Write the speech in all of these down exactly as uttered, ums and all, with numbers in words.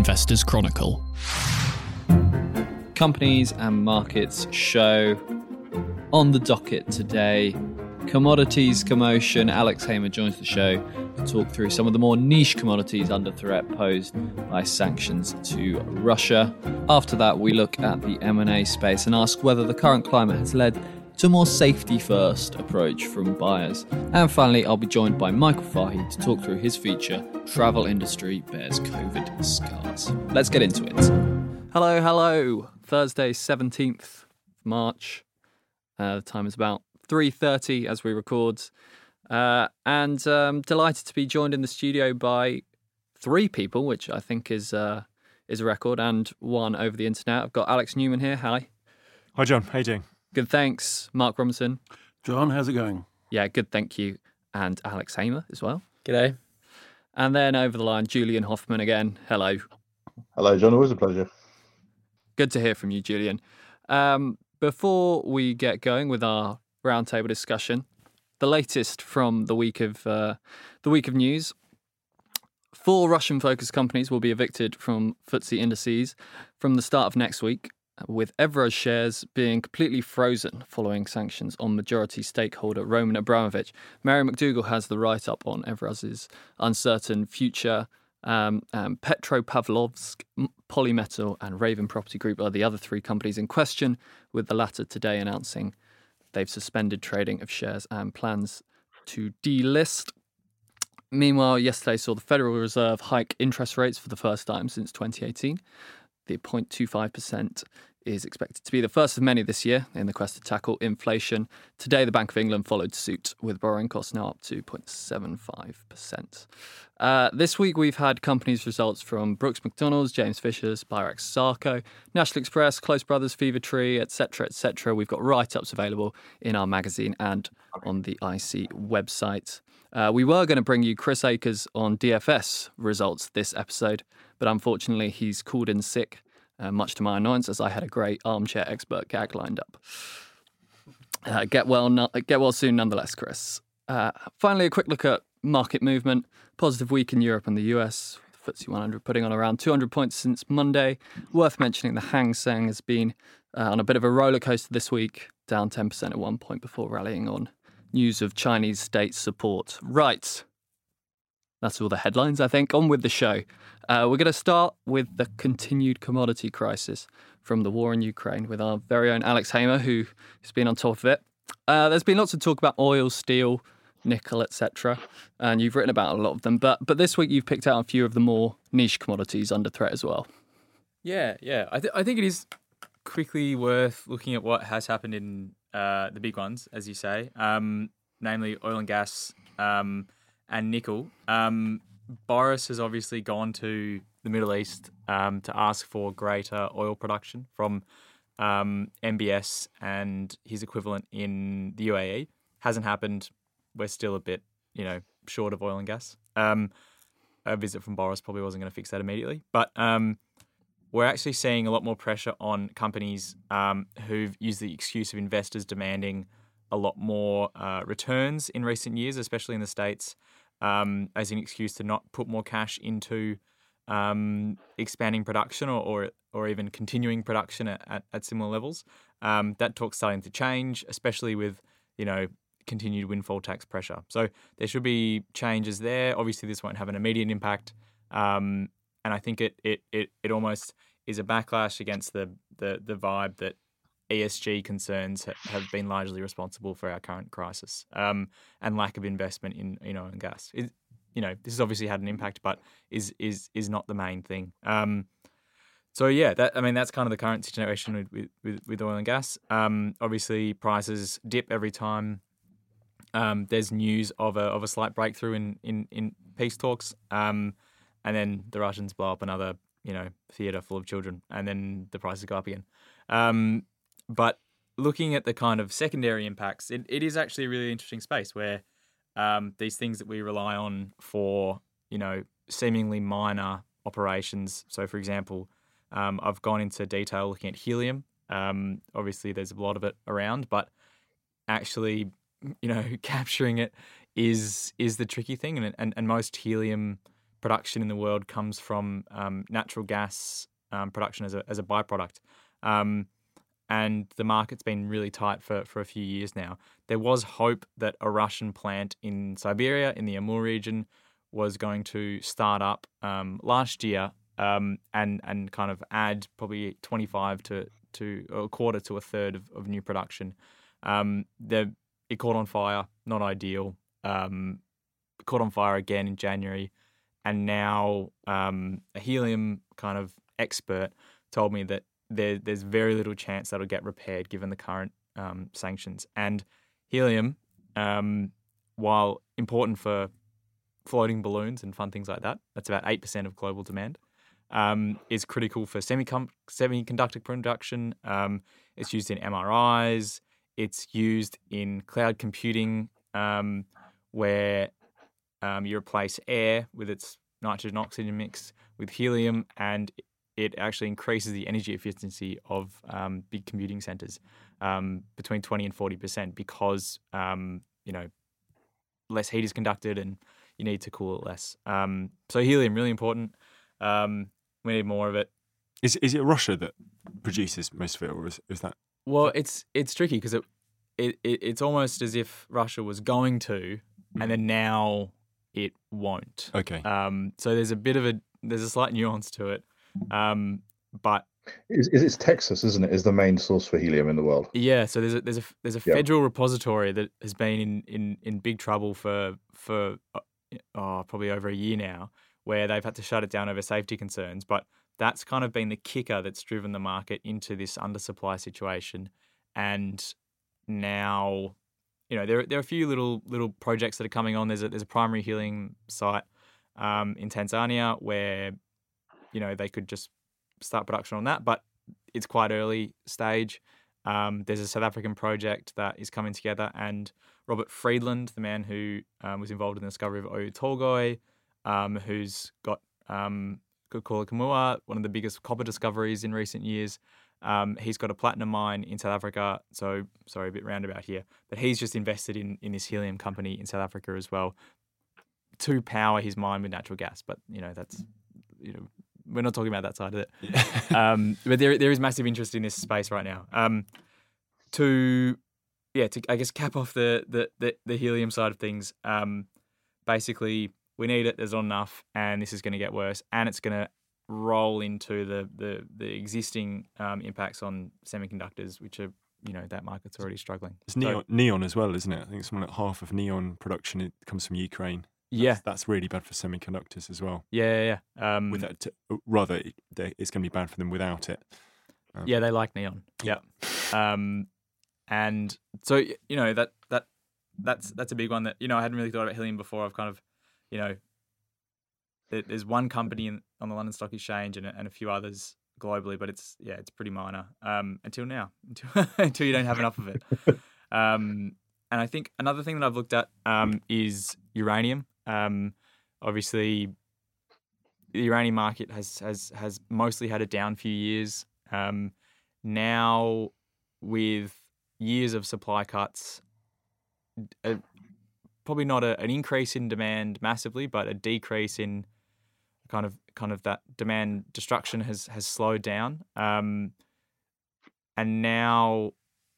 Investors Chronicle. Companies and markets show on the docket today. Commodities commotion. Alex Hamer joins the show to talk through some of the more niche commodities under threat posed by sanctions to Russia. After that, we look at the M and A space and ask whether the current climate has led to a more safety-first approach from buyers. And finally, I'll be joined by Michael Fahy to talk through his feature, Travel Industry Bears COVID Scars. Let's get into it. Hello, hello. Thursday, seventeenth of March. Uh, the time is about three thirty as we record. Uh, and um, delighted to be joined in the studio by three people, which I think is uh, is a record, and one over the internet. I've got Alex Newman here. Hi. Hi, John. How you doing? Good, thanks. Mark Robinson. John, how's it going? Yeah, good, thank you. And Alex Hamer as well. G'day. And then over the line, Julian Hoffman again. Hello. Hello, John. Always a pleasure. Good to hear from you, Julian. Um, before we get going with our roundtable discussion, the latest from the week of uh, the week of news. Four Russian-focused companies will be evicted from F T S E indices from the start of next week, with Evraz shares being completely frozen following sanctions on majority stakeholder Roman Abramovich. Mary McDougall has the write-up on Evraz's uncertain future. Um, um, Petropavlovsk, Polymetal and Raven Property Group are the other three companies in question, with the latter today announcing they've suspended trading of shares and plans to delist. Meanwhile, yesterday saw the Federal Reserve hike interest rates for the first time since twenty eighteen. The zero point two five percent is expected to be the first of many this year in the quest to tackle inflation. Today, the Bank of England followed suit, with borrowing costs now up to zero point seven five percent. Uh, this week, we've had companies' results from Brooks Macdonald's, James Fisher's, Spirax Sarco, National Express, Close Brothers, Fevertree, et cetera, et cetera. We've got write-ups available in our magazine and on the I C website. Uh, we were going to bring you Chris Akers on D F S results this episode, but unfortunately he's called in sick, uh, much to my annoyance, as I had a great armchair expert gag lined up. Uh, get well no- get well soon nonetheless, Chris. Uh, finally, a quick look at market movement. Positive week in Europe and the U S. The F T S E one hundred putting on around two hundred points since Monday. Worth mentioning the Hang Seng has been uh, on a bit of a roller coaster this week, down ten percent at one point before rallying on news of Chinese state support. Right. That's all the headlines, I think. On with the show. Uh, we're going to start with the continued commodity crisis from the war in Ukraine with our very own Alex Hamer, who has been on top of it. Uh, there's been lots of talk about oil, steel, nickel, et cetera, and you've written about a lot of them. But but this week you've picked out a few of the more niche commodities under threat as well. Yeah, yeah. I, th- I think it is quickly worth looking at what has happened in uh, the big ones, as you say, um, namely oil and gas um, and nickel. Um, Boris has obviously gone to the Middle East um, to ask for greater oil production from um, M B S and his equivalent in the U A E. Hasn't happened. We're still a bit, you know, short of oil and gas. Um, a visit from Boris probably wasn't going to fix that immediately. But um, we're actually seeing a lot more pressure on companies um, who've used the excuse of investors demanding a lot more uh, returns in recent years, especially in the States, um, as an excuse to not put more cash into um, expanding production or, or or even continuing production at, at, at similar levels. Um, that talk's starting to change, especially with, you know, continued windfall tax pressure. So there should be changes there. Obviously, this won't have an immediate impact, um, and I think it it it it almost is a backlash against the the the vibe that E S G concerns ha- have been largely responsible for our current crisis, um, and lack of investment in in oil and gas. It, you know, this has obviously had an impact, but is is is not the main thing. Um, so yeah, that I mean that's kind of the current situation with with, with oil and gas. Um, obviously, prices dip every time Um, there's news of a of a slight breakthrough in in, in peace talks, um, and then the Russians blow up another, you know, theater full of children, and then the prices go up again. Um, but looking at the kind of secondary impacts, it, it is actually a really interesting space where um, these things that we rely on for, you know, seemingly minor operations. So, for example, um, I've gone into detail looking at helium. Um, obviously, there's a lot of it around, but actually, you know, capturing it is is the tricky thing, and and, and most helium production in the world comes from um, natural gas um, production as a as a byproduct. Um, and the market's been really tight for, for a few years now. There was hope that a Russian plant in Siberia, in the Amur region, was going to start up um, last year um, and and kind of add probably twenty-five to, to a quarter to a third of, of new production. Um, the, it caught on fire, not ideal. Um, caught on fire again in January. And now um, a helium kind of expert told me that there, there's very little chance that'll get repaired given the current um, sanctions. And helium, um, while important for floating balloons and fun things like that, that's about eight percent of global demand, um, is critical for semicon- semiconductor production. Um, it's used in M R Is. It's used in cloud computing um, where um, you replace air with its nitrogen oxygen mix with helium, and it actually increases the energy efficiency of um, big computing centers um, between twenty and forty percent because, um, you know, less heat is conducted and you need to cool it less. Um, so helium, really important. Um, we need more of it. Is is it Russia that produces most of it, or is, is that? Well, it's it's tricky because it, it, it it's almost as if Russia was going to, and then now it won't. Okay. Um, so there's a bit of a there's a slight nuance to it, um, but Is, is it's Texas, isn't it? Is the main source for helium in the world? yeah. So there's a there's a there's a Yeah. federal repository that has been in, in, in big trouble for for uh, oh, probably over a year now, where they've had to shut it down over safety concerns. But that's kind of been the kicker that's driven the market into this undersupply situation. And now, you know, there there are a few little little projects that are coming on. There's a there's a primary healing site um, in Tanzania where, you know, they could just start production on that, but it's quite early stage. Um, there's a South African project that is coming together, and Robert Friedland, the man who um, was involved in the discovery of Oyu Tolgoi, um, who's got um, Kukula Kamua, one of the biggest copper discoveries in recent years. Um, he's got a platinum mine in South Africa. So, sorry, a bit roundabout here, but he's just invested in in this helium company in South Africa as well to power his mine with natural gas. But you know, that's you know. We're not talking about that side of it. Yeah. um, but there there is massive interest in this space right now. Um, to yeah, to I guess cap off the the, the, the helium side of things. Um, basically, we need it. There's not enough, and this is going to get worse, and it's going to roll into the the the existing um, impacts on semiconductors, which are you know that market's already struggling. It's neon, neon as well, isn't it? I think something like half of neon production it comes from Ukraine. Yeah, That's, that's really bad for semiconductors as well. yeah, yeah. yeah. Um, With that, t- rather, it- they- it's going to be bad for them without it. Um, Yeah, they like neon. Yeah. Um, and so y- you know that that that's that's a big one that you know I hadn't really thought about helium before. I've kind of, you know, there, there's one company in, on the London Stock Exchange and, a- and a few others globally, but it's yeah, it's pretty minor um, until now, until until you don't have enough of it. Um, and I think another thing that I've looked at um, is uranium. Um, obviously, the uranium market has has has mostly had a down few years. Um, now, with years of supply cuts, uh, probably not a, an increase in demand massively, but a decrease in kind of kind of that demand destruction has has slowed down. Um, and now,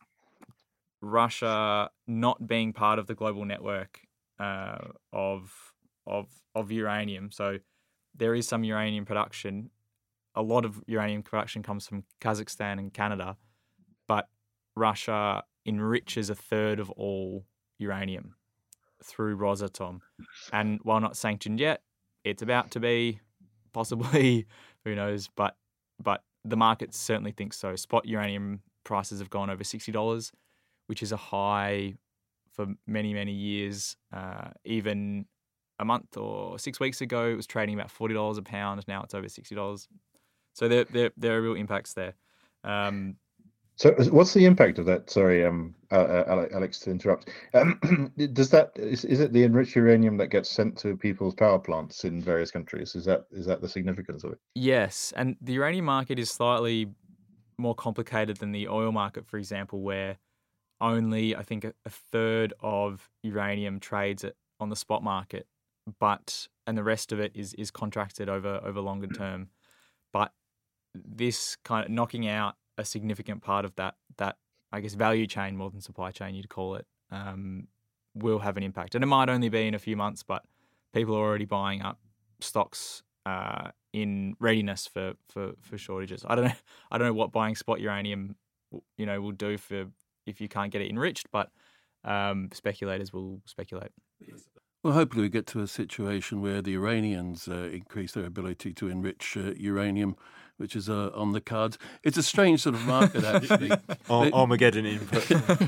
Russia not being part of the global network uh, of of of uranium, so there is some uranium production. A lot of uranium production comes from Kazakhstan and Canada, but Russia enriches a third of all uranium through Rosatom. And while not sanctioned yet, it's about to be, possibly, who knows, but but the market certainly thinks so. Spot uranium prices have gone over sixty dollars, which is a high for many, many years. Uh, even a month or six weeks ago, it was trading about forty dollars a pound. Now it's over sixty dollars. So there, there, there are real impacts there. Um, So, is- what's the impact of that? Sorry, um, uh, uh, Ale- Alex, to interrupt. Um, does that is, is it the enriched uranium that gets sent to people's power plants in various countries? Is that is that the significance of it? yes, and the uranium market is slightly more complicated than the oil market, for example, where only, I think, a, a third of uranium trades at, on the spot market. But and the rest of it is is contracted over over longer term. But this kind of knocking out a significant part of that that I guess value chain more than supply chain you'd call it um, will have an impact, and it might only be in a few months, but people are already buying up stocks uh, in readiness for, for, for shortages. I don't know I don't know what buying spot uranium you know will do for if you can't get it enriched, but um, speculators will speculate. Well, hopefully we get to a situation where the Iranians uh, increase their ability to enrich uh, uranium, which is uh, on the cards. It's a strange sort of market, actually. Ar- Armageddon input.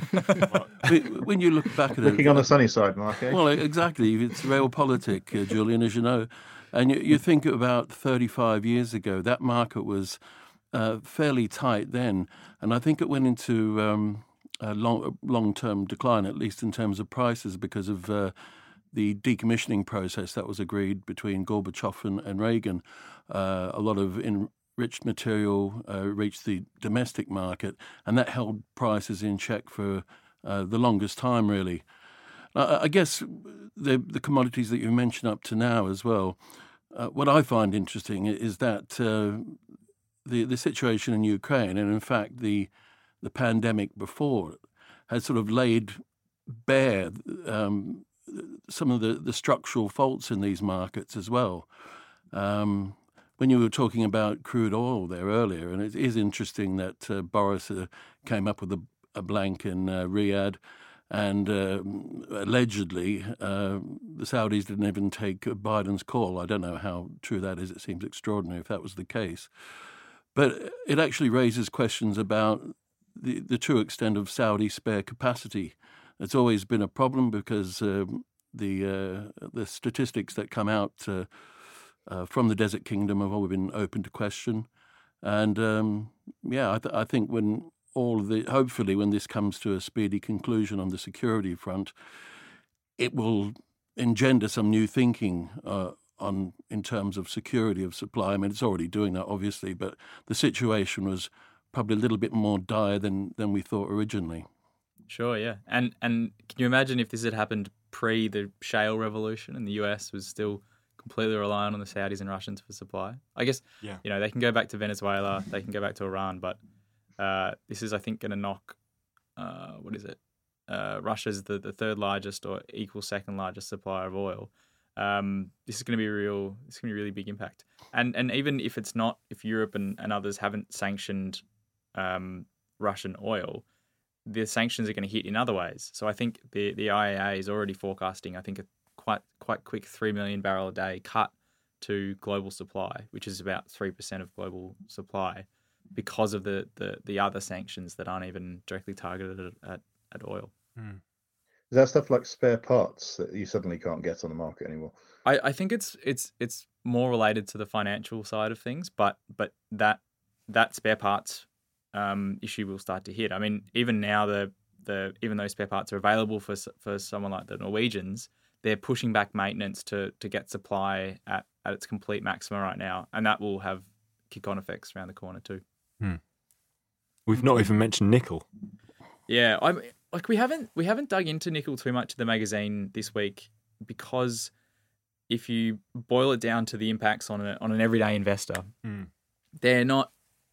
When you look back at it... Looking on the sunny side, Mark, eh? Well, exactly. It's realpolitik, uh, Julian, as you know. And you, you think about thirty-five years ago, that market was uh, fairly tight then. And I think it went into um, a long, long-term decline, at least in terms of prices, because of... Uh, the decommissioning process that was agreed between Gorbachev and, and Reagan. Uh, a lot of enriched material uh, reached the domestic market, and that held prices in check for uh, the longest time, really. Uh, I guess the, the commodities that you mentioned up to now as well, uh, what I find interesting is that uh, the, the situation in Ukraine, and in fact the, the pandemic before, has sort of laid bare um, some of the, the structural faults in these markets as well. Um, when you were talking about crude oil there earlier, and it is interesting that uh, Boris uh, came up with a, a blank in uh, Riyadh, and uh, allegedly uh, the Saudis didn't even take Biden's call. I don't know how true that is. It seems extraordinary if that was the case. But it actually raises questions about the, the true extent of Saudi spare capacity. It's always been a problem because uh, the uh, the statistics that come out uh, uh, from the Desert Kingdom have always been open to question. And um, yeah, I, th- I think when all the hopefully when this comes to a speedy conclusion on the security front, it will engender some new thinking uh, on in terms of security of supply. I mean, it's already doing that, obviously, but the situation was probably a little bit more dire than than we thought originally. Sure, yeah. And and can you imagine if this had happened pre the shale revolution and the U S was still completely reliant on the Saudis and Russians for supply? I guess, Yeah. you know, they can go back to Venezuela, they can go back to Iran, but uh, this is, I think, going to knock, uh, what is it? Uh, Russia's the, the third largest or equal second largest supplier of oil. Um, this is going to be a real, this is going to be a really big impact. And and even if it's not, if Europe and, and others haven't sanctioned um, Russian oil, the sanctions are going to hit in other ways. So I think the, the I E A is already forecasting, I think, a quite quite quick three million barrel a day cut to global supply, which is about three percent of global supply, because of the, the, the other sanctions that aren't even directly targeted at, at, at oil. Mm. Is that stuff like spare parts that you suddenly can't get on the market anymore? I, I think it's it's it's more related to the financial side of things, but but that that spare parts Um, issue will start to hit. I mean, even now, the the even though spare parts are available for for someone like the Norwegians, they're pushing back maintenance to to get supply at, at its complete maximum right now, and that will have kick-on effects around the corner too. Hmm. We've not even mentioned nickel. Yeah, I'm like we haven't we haven't dug into nickel too much in the magazine this week, because if you boil it down to the impacts on a, on an everyday investor, Mm. they're not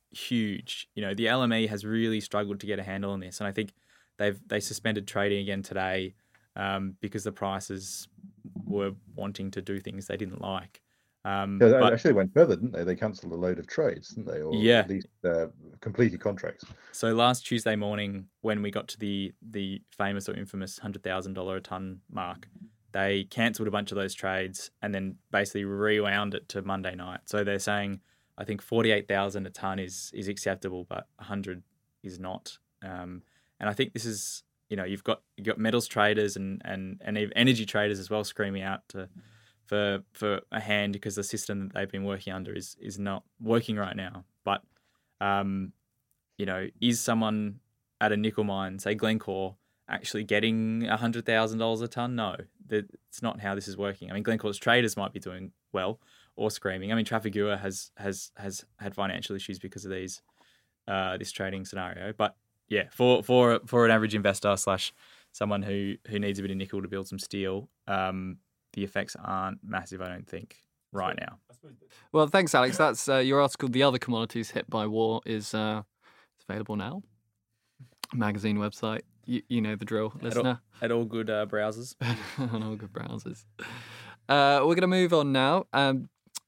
huge. You know, the L M E has really struggled to get a handle on this, and I think they've they suspended trading again today um, because the prices were wanting to do things they didn't like. Um, Yeah, they but, actually went further, didn't they? They cancelled a load of trades, didn't they? Or Yeah. at least uh, completed contracts. so last Tuesday morning, when we got to the the famous or infamous one hundred thousand dollars a ton mark, they cancelled a bunch of those trades and then basically rewound it to Monday night. So they're saying, I think forty-eight thousand a ton is is acceptable, but one hundred is not. Um, and I think this is, you know, you've got you've got metals traders and and and even energy traders as well screaming out to for for a hand, because the system that they've been working under is is not working right now. But um, you know, is someone at a nickel mine, say Glencore, actually getting one hundred thousand dollars a ton? No, that's not how this is working. I mean, Glencore's traders might be doing well or screaming. I mean, Trafigura has has has had financial issues because of these uh, this trading scenario. But yeah, for for for an average investor slash someone who who needs a bit of nickel to build some steel, um, the effects aren't massive, I don't think, right now. Well, thanks, Alex. That's uh, your article. The other commodities hit by war is uh, it's available now. Magazine website. You, you know the drill, listener. At all, at all good uh, browsers. On all good browsers. Uh, we're going to move on now. Um,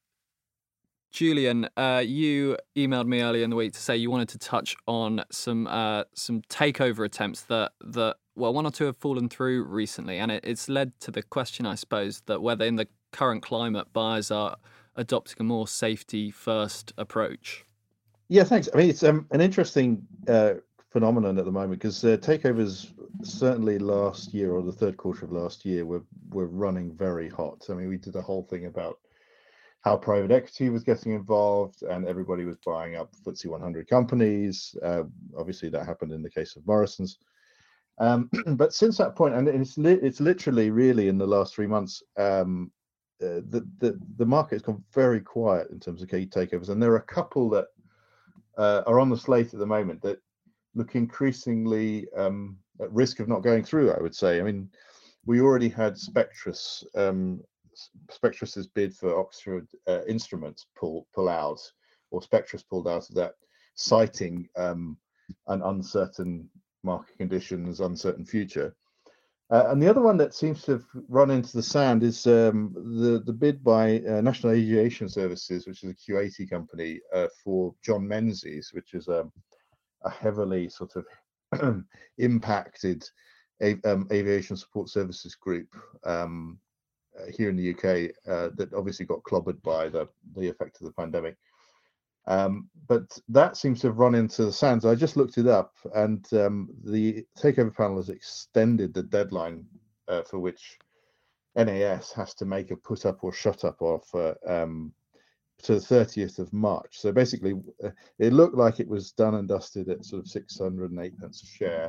Julian, uh, you emailed me earlier in the week to say you wanted to touch on some uh, some takeover attempts that that well, one or two have fallen through recently, and it, it's led to the question, I suppose, that whether in the current climate buyers are adopting a more safety-first approach. Yeah, thanks. I mean, it's um, an interesting uh, phenomenon at the moment because uh, takeovers certainly last year or the third quarter of last year were were running very hot. I mean, we did a whole thing about how private equity was getting involved and everybody was buying up F T S E one hundred companies. Uh, obviously, that happened in the case of Morrison's. Um, but since that point, and it's li- it's literally really in the last three months, um, uh, the, the the market has gone very quiet in terms of key takeovers, and there are a couple that uh, are on the slate at the moment that look increasingly um, at risk of not going through. I would say. I mean, we already had Spectrus. Um, Spectrus's bid for Oxford uh, Instruments pull pull out, or Spectrus pulled out of that, citing um, an uncertain market conditions, uncertain future. Uh, and the other one that seems to have run into the sand is um, the the bid by uh, National Aviation Services, which is a Q eighty company, uh, for John Menzies, which is a, a heavily sort of impacted a, um, aviation support services group. Um, Uh, here in the U K, uh, that obviously got clobbered by the the effect of the pandemic. Um, but that seems to have run into the sand. So I just looked it up, and um, the takeover panel has extended the deadline uh, for which N A S has to make a put up or shut up offer um, to the thirtieth of March. So basically, uh, it looked like it was done and dusted at sort of six hundred eight pence a share.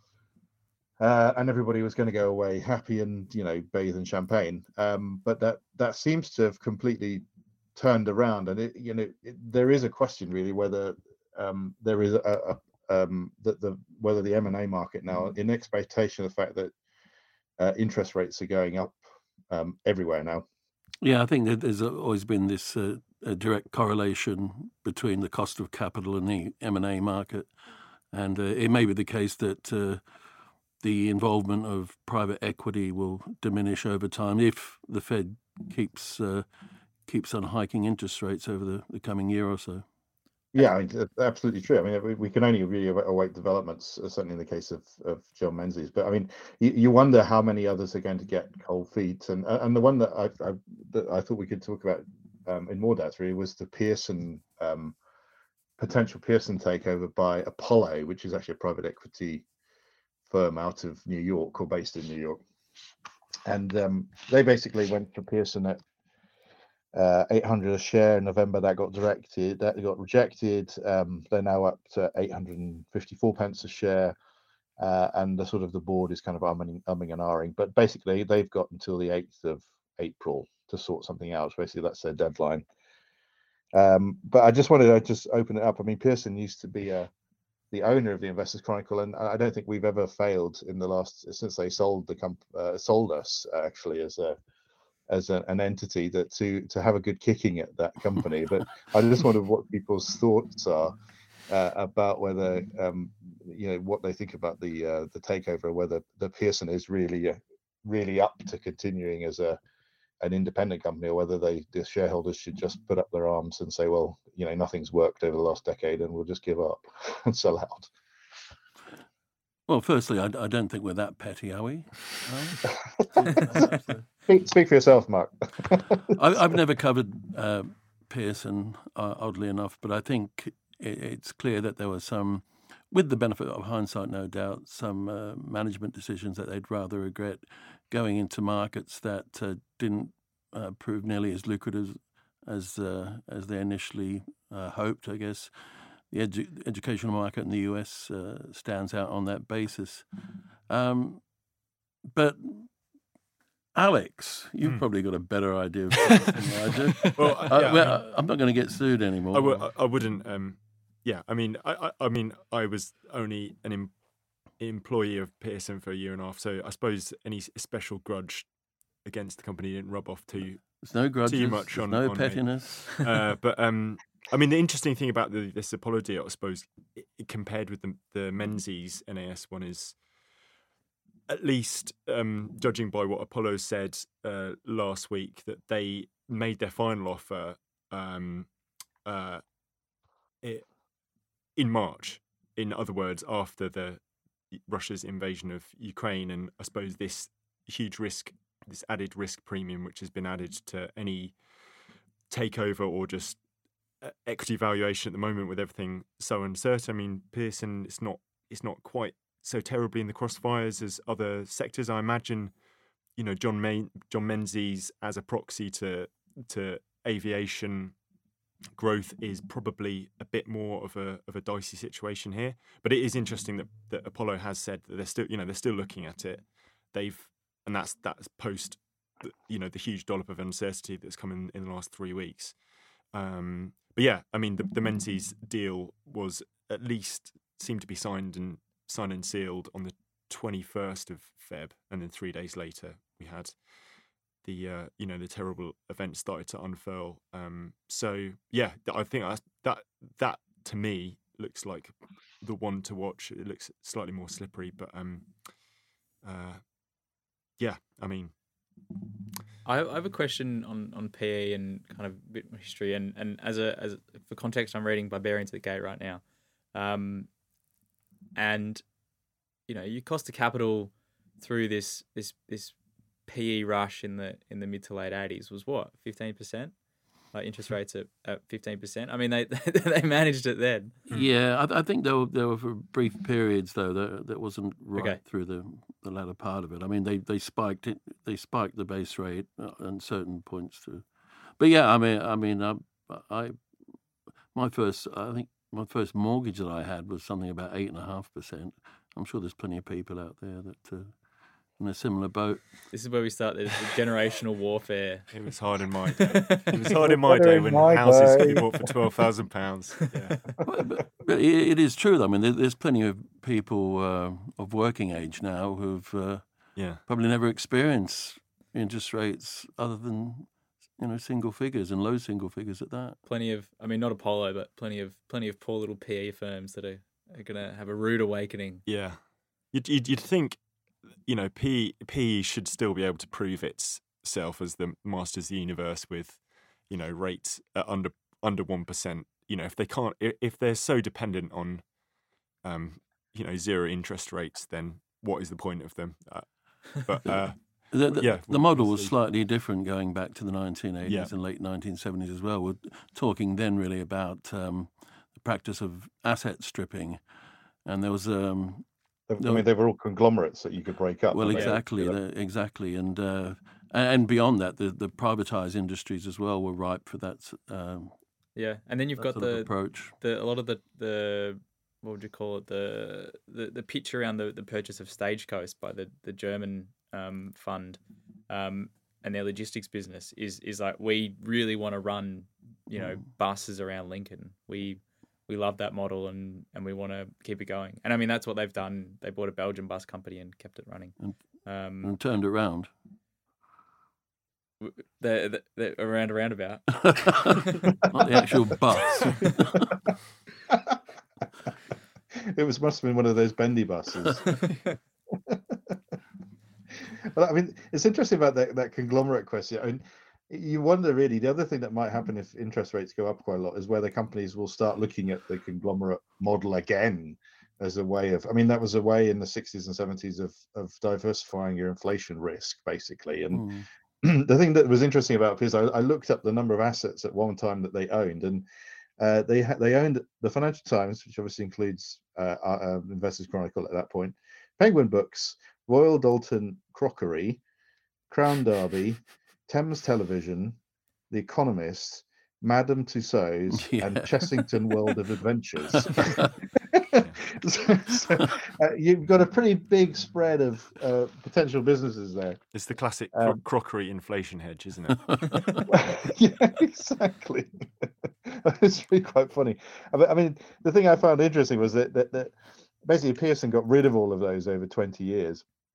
Uh, and everybody was going to go away happy and, you know, bathe in champagne. Um, but that that seems to have completely turned around, and it, you know, it, there is a question really whether um, there is a, a um, that the whether the M and A market now, in expectation of the fact that uh, interest rates are going up um, everywhere now. Yeah, I think that there's always been this uh, a direct correlation between the cost of capital and the M and A market, and uh, it may be the case that. Uh, The involvement of private equity will diminish over time if the Fed keeps uh, keeps on hiking interest rates over the, the coming year or so. Yeah, I mean, absolutely true. I mean, we, we can only really await developments, certainly in the case of, of John Menzies. But I mean, you, you wonder how many others are going to get cold feet. And and the one that I I, that I thought we could talk about um, in more depth really was the Pearson um, potential Pearson takeover by Apollo, which is actually a private equity firm out of New York or based in New York, and um, they basically went for Pearson at uh, eight hundred a share in November. That got directed, that got rejected. Um, they're now up to eight hundred fifty-four pence a share, uh, and the sort of the board is kind of umming, umming and ahhing. But basically, they've got until the eighth of April to sort something out. Basically, that's their deadline. Um, but I just wanted to just open it up. I mean, Pearson used to be a the owner of the Investors Chronicle, and I don't think we've ever failed in the last since they sold the comp uh, sold us actually as a as a, an entity that to to have a good kicking at that company. But I just wondered what people's thoughts are uh, about whether um, you know what they think about the uh, the takeover, whether the Pearson is really uh, really up to continuing as a an independent company, or whether they the shareholders should just put up their arms and say, well, you know, nothing's worked over the last decade and we'll just give up and sell out. Well, firstly, I, I don't think we're that petty, are we? speak, speak for yourself, Mark. I, I've never covered uh, Pearson, uh, oddly enough, but I think it, it's clear that there were some, with the benefit of hindsight, no doubt, some uh, management decisions that they'd rather regret going into markets that uh, didn't uh, prove nearly as lucrative as uh, as they initially uh, hoped. I guess the edu- educational market in the U S uh, stands out on that basis. Um, but Alex, you've mm. probably got a better idea of this than I do. Well, I, yeah, well, I mean, I'm not going to get sued anymore. I, w- I wouldn't. Um, yeah, I mean, I, I, I mean, I was only an em- employee of Pearson for a year and a half, so I suppose any special grudge against the company didn't rub off too There's no grudges. too much there's on no on me. pettiness. Uh, but um, I mean, the interesting thing about the, this Apollo deal, I suppose, i i- compared with the the Menzies N A S one, is at least um, judging by what Apollo said uh, last week, that they made their final offer um, uh, i in March. In other words, after the Russia's invasion of Ukraine, and I suppose this huge risk, this added risk premium, which has been added to any takeover or just uh, equity valuation at the moment with everything so uncertain. I mean, Pearson, it's not it's not quite so terribly in the crossfires as other sectors. I imagine, you know, John May, John Menzies as a proxy to to aviation growth is probably a bit more of a of a dicey situation here. But it is interesting that, that Apollo has said that they're still, you know, they're still looking at it. They've and that's that's post, the, you know, the huge dollop of uncertainty that's come in, in the last three weeks. Um, but yeah, I mean, the, the Menzies deal was at least seemed to be signed and signed and sealed on the twenty-first of February, and then three days later we had the uh, you know the terrible events started to unfurl. Um, so yeah, th- I think that's, that that to me looks like the one to watch. It looks slightly more slippery, but um, uh, yeah, I mean, I I have a question on, on P E and kind of a bit more history, and, and as a as for context, I'm reading Barbarian to the Gate right now, um, and you know, your cost of capital through this this this P E rush in the in the mid to late eighties was what, fifteen percent? Like interest rates at at fifteen percent. I mean, they they managed it then. Yeah, I, I think there were, there were for brief periods though that that wasn't right Okay. through the, the latter part of it. I mean, they, they spiked it. They spiked the base rate at certain points too. But yeah, I mean, I mean, I, I my first I think my first mortgage that I had was something about eight and a half percent. I'm sure there's plenty of people out there that uh, in a similar boat. This is where we start the, the generational warfare. it was hard in my day. It was hard in my Better day in when my houses could day. be bought for twelve thousand pounds. Yeah. But, but, but it, it is true. Though. I mean, there, there's plenty of people uh, of working age now who've uh, Yeah. probably never experienced interest rates other than you know single figures and low single figures at that. Plenty of, I mean, not Apollo, but plenty of plenty of poor little P E firms that are, are going to have a rude awakening. Yeah, you'd, you'd you'd think, you know, P P should still be able to prove itself as the masters of the universe with, you know, rates at under under one percent. You know, if they can't, i- if they're so dependent on, um, you know, zero interest rates, then what is the point of them? Uh, but uh, The, the, Yeah, the we'll- model we'll was see. slightly different going back to the nineteen eighties Yeah. and late nineteen seventies as well. We're talking then really about um, the practice of asset stripping, and there was um, I No. mean, they were all conglomerates that you could break up. well, weren't they? exactly, Yeah. the, exactly, and uh, and and beyond that, the, the privatized industries as well were ripe for that, um, Yeah, and then you've that got sort of the approach. the a lot of the the what would you call it, the the, the pitch around the, the purchase of Stagecoach by the the German um, fund um, and their logistics business is is like, we really want to run, you know, buses around Lincoln. We we love that model, and, and we want to keep it going. And I mean, that's what they've done. They bought a Belgian bus company and kept it running. And- Um, And turned around. they're, they're, they're around a roundabout. Not the actual bus. It was must have been one of those bendy buses. Well, I mean, it's interesting about that, that conglomerate question. I mean, you wonder really, the other thing that might happen if interest rates go up quite a lot is whether companies will start looking at the conglomerate model again as a way of, I mean, that was a way in the sixties and seventies of, of diversifying your inflation risk, basically. And Mm. the thing that was interesting about it is I, I looked up the number of assets at one time that they owned, and uh, they ha- they owned the Financial Times, which obviously includes uh, uh, Investors Chronicle at that point, Penguin Books, Royal Dalton Crockery, Crown Derby, Thames Television, The Economist, Madame Tussauds, Yeah. and Chessington World of Adventures. so, so, uh, you've got a pretty big spread of uh, potential businesses there. it's the classic cro- Um, crockery inflation hedge, isn't it? Yeah, exactly. It's really quite funny. I mean- I mean, the thing I found interesting was that, that that basically Pearson got rid of all of those over twenty years,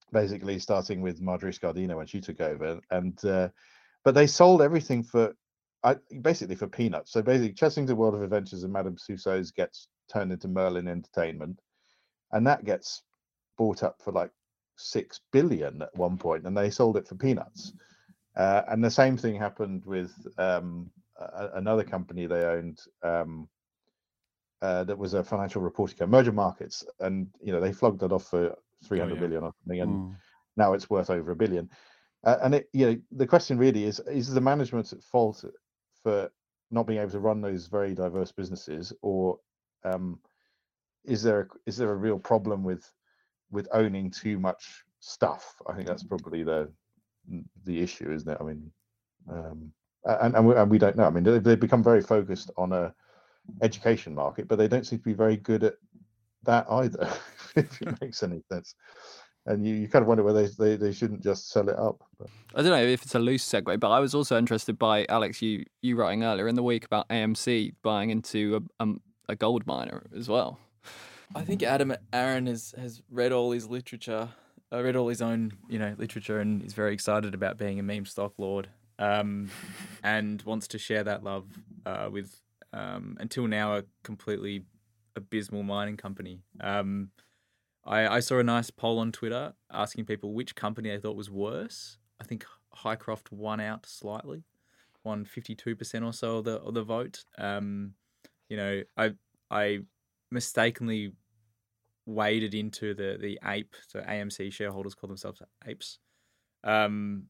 basically starting with Marjorie Scardino when she took over, and uh, but they sold everything for I, basically for peanuts. So basically, Chessington World of Adventures and Madame Tussauds gets turned into Merlin Entertainment, and that gets bought up for like six billion at one point, and they sold it for peanuts. Uh, and the same thing happened with um, a, another company they owned um, uh, that was a financial reporting company, Merger Markets, and you know they flogged it off for three hundred yeah. million or something, and Mm. now it's worth over a billion. Uh, and it, you know, the question really is: is the management at fault for not being able to run those very diverse businesses, or um, is there a, is there a real problem with with owning too much stuff? I think that's probably the the issue, isn't it? I mean, um, and and we, and we don't know. I mean, they, they've become very focused on a education market, but they don't seem to be very good at that either. If it makes any sense. And you, you kind of wonder whether they, they, they shouldn't just sell it up. But... I don't know if it's a loose segue, but I was also interested by Alex, you you writing earlier in the week about A M C buying into a, um, a gold miner as well. I think Adam Aaron has, has read all his literature, uh, read all his own you know literature, and is very excited about being a meme stock lord, um, and wants to share that love uh, with um, until now a completely abysmal mining company. Um, I, I saw a nice poll on Twitter asking people which company they thought was worse. I think Highcroft won out slightly, won fifty-two percent or so of the of the vote. Um, you know, I I mistakenly waded into the the ape. So A M C shareholders call themselves apes. Um,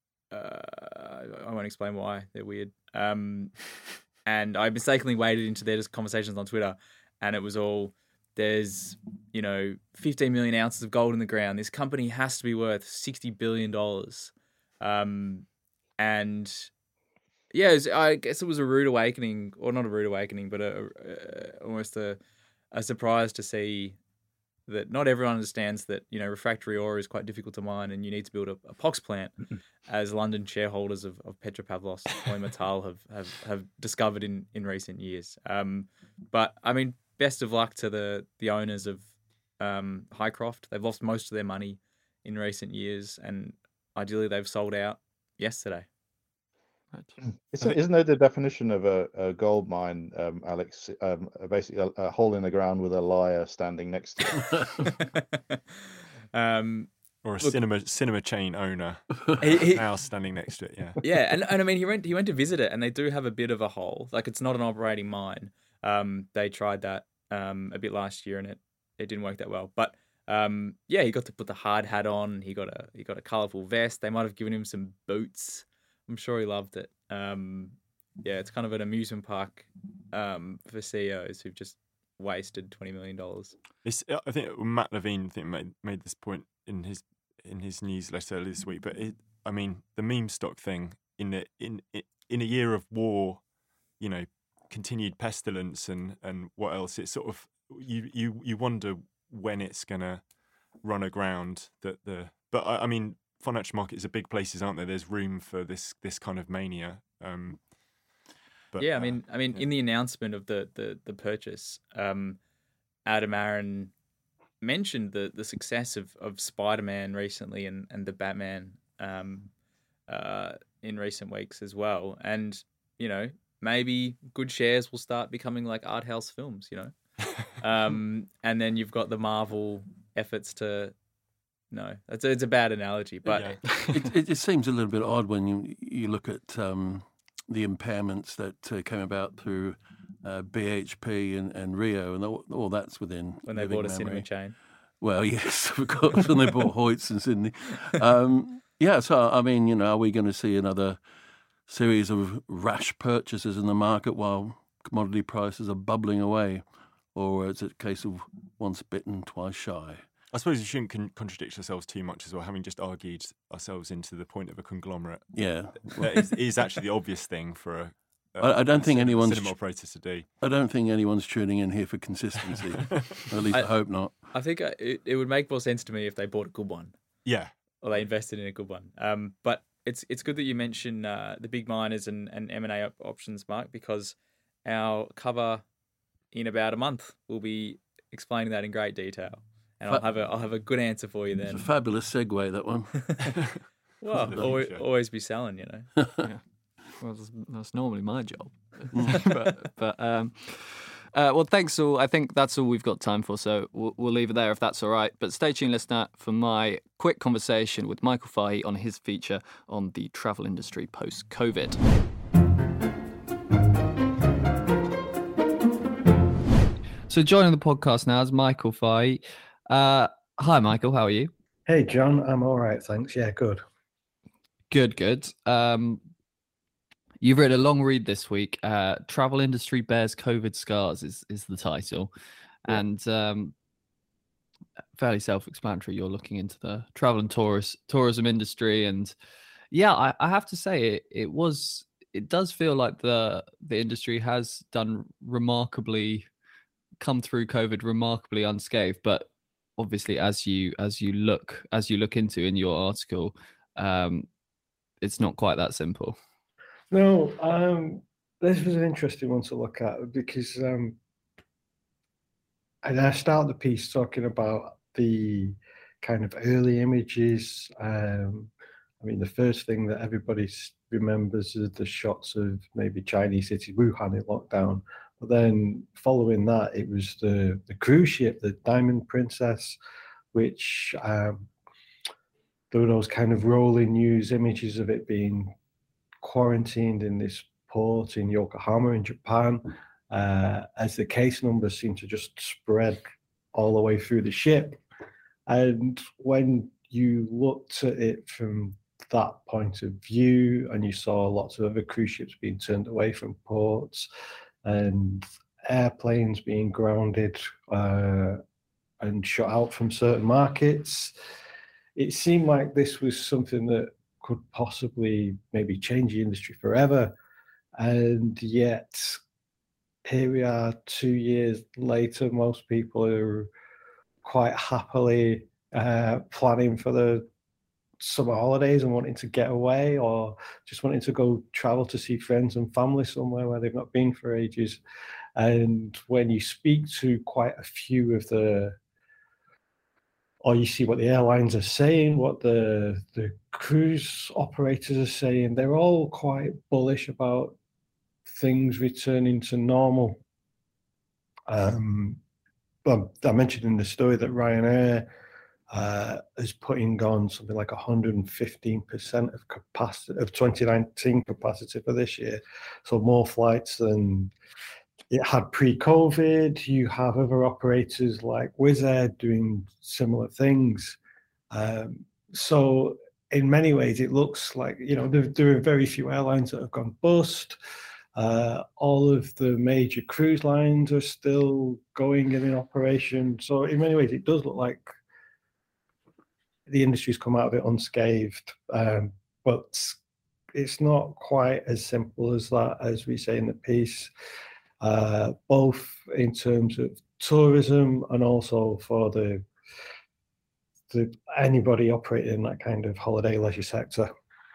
uh, I won't explain why they're weird. Um, and I mistakenly waded into their conversations on Twitter, and it was all. There's, you know, fifteen million ounces of gold in the ground. This company has to be worth sixty billion dollars. Um, and yeah, it was, I guess it was a rude awakening, or not a rude awakening, but a, a, almost a, a surprise to see that not everyone understands that, you know, refractory ore is quite difficult to mine and you need to build a, a POX plant, as London shareholders of, of Petropavlos, Polymetal have, have, have discovered in, in recent years. Um, but, I mean, best of luck to the the owners of um, Highcroft. They've lost most of their money in recent years, and ideally they've sold out yesterday. Isn't, isn't there the definition of a, a gold mine, um, Alex? Um, basically, a, a hole in the ground with a liar standing next to it. um, or a look, cinema cinema chain owner he, he, now standing next to it. Yeah, yeah, and, and I mean he went he went to visit it, and they do have a bit of a hole. Like it's not an operating mine. Um, they tried that um, a bit last year, and it, it didn't work that well. But um, yeah, he got to put the hard hat on. He got a he got a colourful vest. They might have given him some boots. I'm sure he loved it. Um, yeah, it's kind of an amusement park um, for C E Os who've just wasted twenty million dollars. It's, I think Matt Levine I think made made this point in his in his newsletter this week. But it, I mean, the meme stock thing in the, in in a year of war, you know. Continued pestilence and, and what else? It's sort of you you you wonder when it's gonna run aground. That the but I, I mean financial markets are big places, aren't there? There's room for this this kind of mania. Um, but, yeah, I mean uh, I mean yeah. in the announcement of the the the purchase, um, Adam Aaron mentioned the the success of, of Spider-Man recently and and the Batman um, uh, in recent weeks as well, and you know. Maybe good shares will start becoming like art house films, you know. Um, and then you've got the Marvel efforts to. No, it's a, it's a bad analogy, but Yeah. it, it, it seems a little bit odd when you you look at um, the impairments that uh, came about through uh, B H P and, and Rio, and all, all that's within when they living bought a memory. cinema chain. Well, yes, of course, when they bought Hoyts in Sydney. Um, yeah, so I mean, you know, are we going to see another series of rash purchases in the market while commodity prices are bubbling away, or is it a case of once bitten, twice shy? I suppose we shouldn't con- contradict ourselves too much as well, having just argued ourselves into the point of a conglomerate. Yeah, That is, is actually the obvious thing for a, a I, I don't a think cinema, anyone's cinema operator to do. I don't think anyone's tuning in here for consistency. At least I, I- I hope not. I think uh, it, it would make more sense to me if they bought a good one Yeah, or they invested in a good one. Um, but it's it's good that you mention uh, the big miners and, and M and A op- options, Mark, because our cover in about a month will be explaining that in great detail. and I'll have a I'll have a good answer for you It's then. a fabulous segue, that one. Well, the always, future. always be selling, you know. Well, that's, that's normally my job. but but um, uh, well, thanks all. I think that's all we've got time for, so we'll, we'll leave it there if that's all right. But stay tuned, listener, for my quick conversation with Michael Fahey on his feature on the travel industry post-COVID. So joining the podcast now is Michael Fahey. Uh, hi, Michael. How are you? Hey, John. I'm all right, thanks. Yeah, good. Good, good. Um, you've written a long read this week. Uh, Travel industry bears COVID scars is is the title, Yeah. and um, fairly self-explanatory. You're looking into the travel and tourist tourism industry, and yeah, I, I have to say it. It was. It does feel like the the industry has done remarkably, come through COVID remarkably unscathed. But obviously, as you as you look as you look into in your article, um, it's not quite that simple. No, um, this was an interesting one to look at because um, and I start the piece talking about the kind of early images. Um, I mean, the first thing that everybody s- remembers is the shots of maybe Chinese city Wuhan in lockdown. But then following that, it was the, the cruise ship, the Diamond Princess, which um, there were those kind of rolling news images of it being quarantined in this port in Yokohama in Japan, uh, as the case numbers seem to just spread all the way through the ship. And when you looked at it from that point of view, and you saw lots of other cruise ships being turned away from ports and airplanes being grounded uh, and shut out from certain markets, it seemed like this was something that could possibly maybe change the industry forever. And yet, here we are two years later, most people are quite happily uh, planning for the summer holidays and wanting to get away, or just wanting to go travel to see friends and family somewhere where they've not been for ages. And when you speak to quite a few of the, or you see what the airlines are saying, what the the cruise operators are saying, they're all quite bullish about things returning to normal. Um, well, I mentioned in the story that Ryanair uh, is putting on something like one hundred fifteen percent of capacity of twenty nineteen capacity for this year, so more flights than it had pre-COVID. You have other operators like Wizz Air doing similar things. Um, so in many ways, it looks like, you know, there, there are very few airlines that have gone bust. Uh, all of the major cruise lines are still going and in operation. So in many ways, it does look like the industry's come out of it unscathed. Um, but it's not quite as simple as that, as we say in the piece. Uh, both in terms of tourism and also for the the anybody operating in that kind of holiday leisure sector.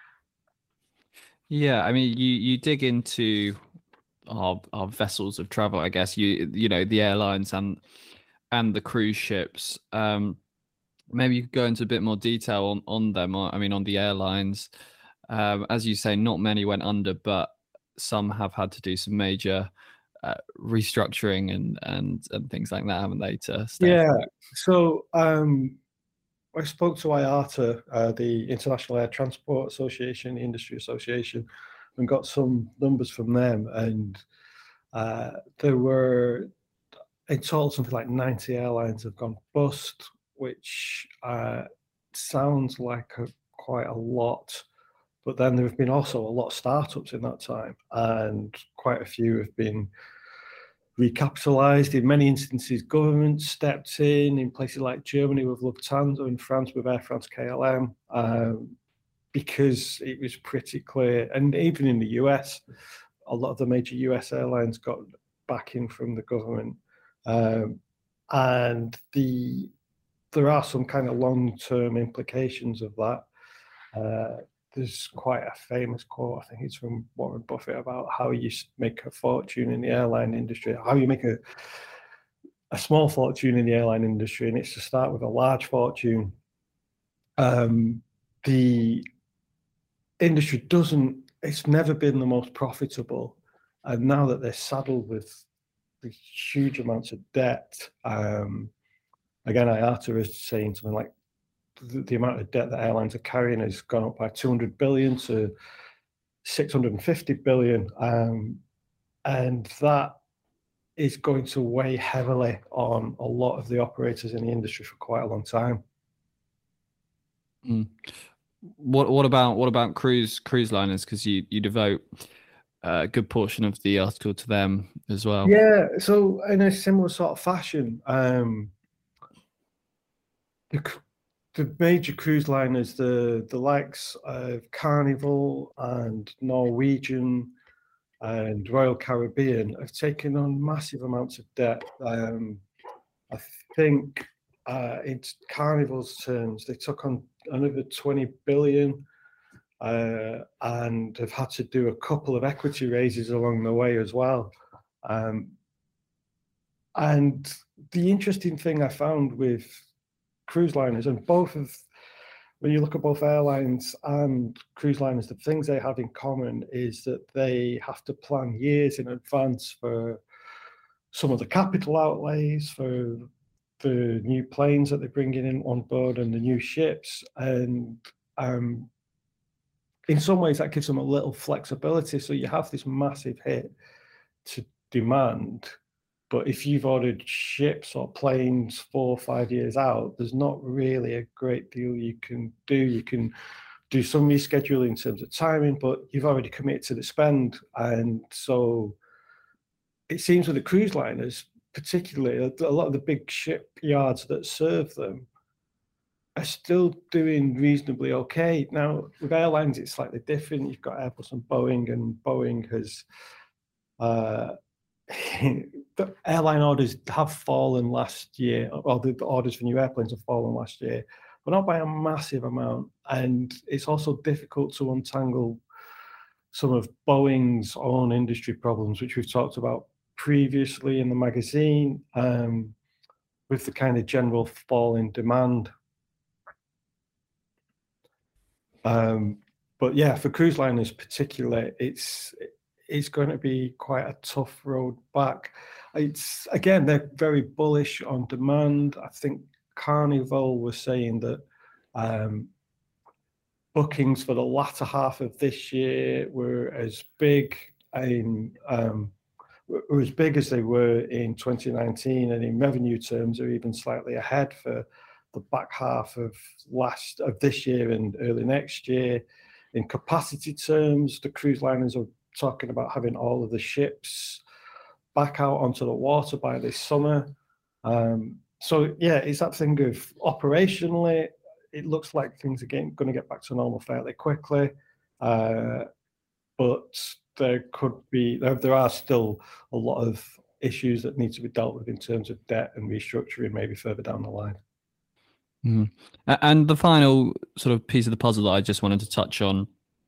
Yeah, I mean, you you dig into our our vessels of travel, I guess. You you know, the airlines and and the cruise ships. Um, maybe you could go into a bit more detail on on them. I mean, on the airlines, um, as you say, not many went under, but some have had to do some major uh, restructuring and and and things like that, haven't they? To stay Yeah. afloat? So um, I spoke to I A T A, uh, the International Air Transport Association, the Industry Association, and got some numbers from them. And uh, there were in total something like ninety airlines have gone bust, which uh, sounds like a, quite a lot. But then there have been also a lot of startups in that time, and quite a few have been recapitalized. In many instances, governments stepped in, in places like Germany with Lufthansa, in France with Air France K L M, um, because it was pretty clear. And even in the U S, a lot of the major U S airlines got backing from the government. Um, and the there are some kind of long-term implications of that. Uh, there's quite a famous quote, I think it's from Warren Buffett, about how you make a fortune in the airline industry, how you make a a small fortune in the airline industry, and it's to start with a large fortune. Um, the industry doesn't, it's never been the most profitable. And now that they're saddled with these huge amounts of debt, um, again, I A T A is saying something like the, the amount of debt that airlines are carrying has gone up by two hundred billion to six hundred fifty billion. Um, and that is going to weigh heavily on a lot of the operators in the industry for quite a long time. Mm. What what about what about cruise cruise liners? Because you you devote a good portion of the article to them as well. Yeah, so in a similar sort of fashion, um, the the major cruise liners, the the likes of Carnival and Norwegian and Royal Caribbean, have taken on massive amounts of debt. Um, I think uh, in Carnival's terms, they took on another twenty billion, uh, and have had to do a couple of equity raises along the way as well. Um, and the interesting thing I found with cruise liners, and both of, when you look at both airlines and cruise liners, the things they have in common is that they have to plan years in advance for some of the capital outlays, for the new planes that they're bringing in on board and the new ships. And um, in some ways that gives them a little flexibility. So you have this massive hit to demand, but if you've ordered ships or planes four or five years out, there's not really a great deal you can do. You can do some rescheduling in terms of timing, but you've already committed to the spend. And so it seems with the cruise liners, particularly, a lot of the big shipyards that serve them are still doing reasonably okay. Now, with airlines, it's slightly different. You've got Airbus and Boeing, and Boeing has, uh, the airline orders have fallen last year, or the orders for new airplanes have fallen last year, but not by a massive amount. And it's also difficult to untangle some of Boeing's own industry problems, which we've talked about previously in the magazine, um, with the kind of general fall in demand. Um, but yeah, for cruise liners particularly, it's it's going to be quite a tough road back. It's, again, they're very bullish on demand. I think Carnival was saying that um, bookings for the latter half of this year were as big in um, were as big as they were in twenty nineteen, and in revenue terms are even slightly ahead for the back half of last of this year and early next year. In capacity terms, the cruise liners are talking about having all of the ships back out onto the water by this summer. Um, so yeah, it's that thing of operationally, it looks like things are getting, going to get back to normal fairly quickly, uh, but there could be, there, there are still a lot of issues that need to be dealt with in terms of debt and restructuring maybe further down the line. Mm. And the final sort of piece of the puzzle that I just wanted to touch on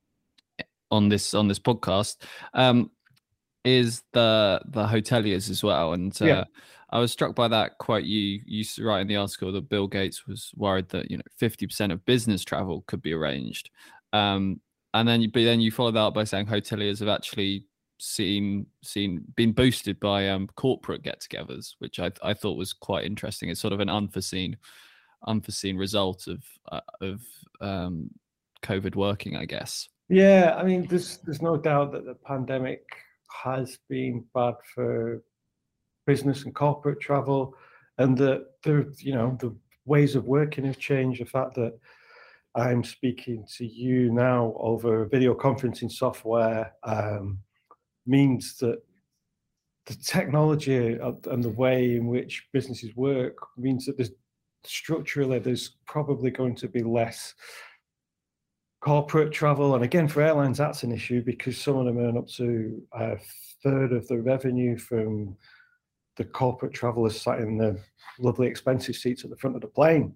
on this on this podcast um, is the the hoteliers as well. And uh, yeah. I was struck by that quote you you write in the article that Bill Gates was worried that, you know, fifty percent of business travel could be arranged. Um, and then you but then you follow that up by saying hoteliers have actually seen seen been boosted by um, corporate get-togethers, which I I thought was quite interesting. It's sort of an unforeseen unforeseen result of uh, of um, COVID working, I guess. Yeah, I mean, there's there's no doubt that the pandemic has been bad for business and corporate travel, and that the you know the ways of working have changed. The fact that I'm speaking to you now over video conferencing software um, means that the technology and the way in which businesses work means that there's structurally there's probably going to be less corporate travel. And again, for airlines, that's an issue because some of them earn up to a third of the revenue from the corporate travelers sat in the lovely expensive seats at the front of the plane.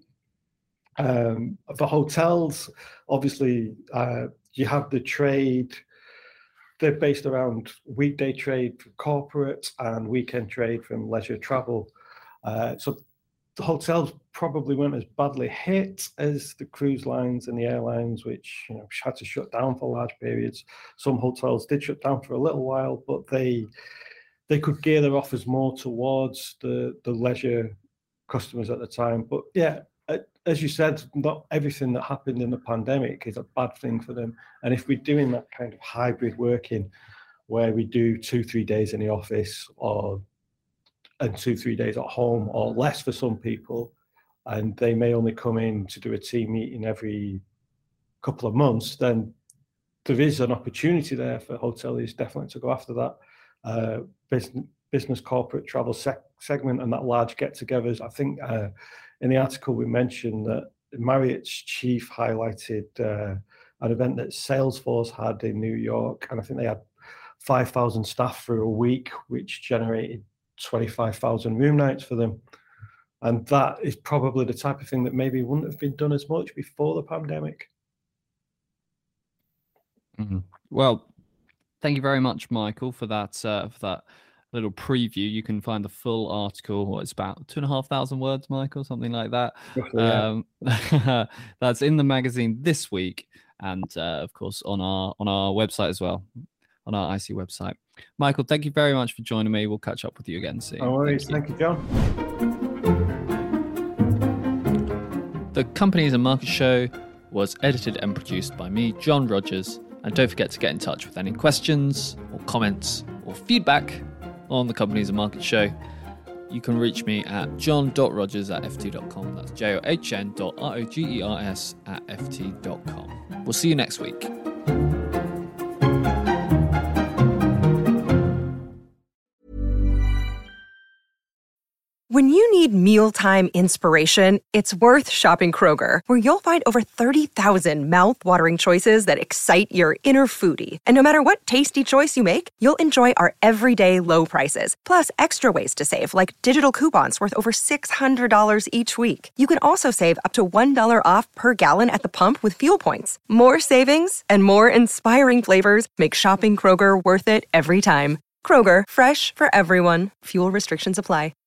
Um, for hotels, obviously, uh, you have the trade. They're based around weekday trade from corporate and weekend trade from leisure travel. Uh, so the hotels probably weren't as badly hit as the cruise lines and the airlines, which you know had to shut down for large periods. Some hotels did shut down for a little while, but they they could gear their offers more towards the the leisure customers at the time. But yeah, as you said, not everything that happened in the pandemic is a bad thing for them. And if we're doing that kind of hybrid working, where we do two, three days in the office, or and two, three days at home, or less for some people, and they may only come in to do a team meeting every couple of months, then there is an opportunity there for hoteliers definitely to go after that uh, business, business corporate travel sec- segment and that large get-togethers. I think uh, in the article we mentioned that Marriott's chief highlighted uh, an event that Salesforce had in New York, and I think they had five thousand staff for a week, which generated twenty-five thousand room nights for them. And that is probably the type of thing that maybe wouldn't have been done as much before the pandemic. Mm-hmm. Well, thank you very much, Michael, for that uh, for that little preview. You can find the full article. What, it's about two and a half thousand words, Michael, something like that. Roughly, yeah. Um, that's in the magazine this week, and uh, of course on our on our website as well, on our I C website. Michael, thank you very much for joining me. We'll catch up with you again soon. No worries. Thank you, John. The Companies and Markets Show was edited and produced by me, John Rogers. And don't forget to get in touch with any questions or comments or feedback on the Companies and Markets Show. You can reach me at john dot rogers at f t dot com. That's J O H N dot R O G E R S at f t dot com. We'll see you next week. When you need mealtime inspiration, it's worth shopping Kroger, where you'll find over thirty thousand mouth-watering choices that excite your inner foodie. And no matter what tasty choice you make, you'll enjoy our everyday low prices, plus extra ways to save, like digital coupons worth over six hundred dollars each week. You can also save up to one dollar off per gallon at the pump with fuel points. More savings and more inspiring flavors make shopping Kroger worth it every time. Kroger, fresh for everyone. Fuel restrictions apply.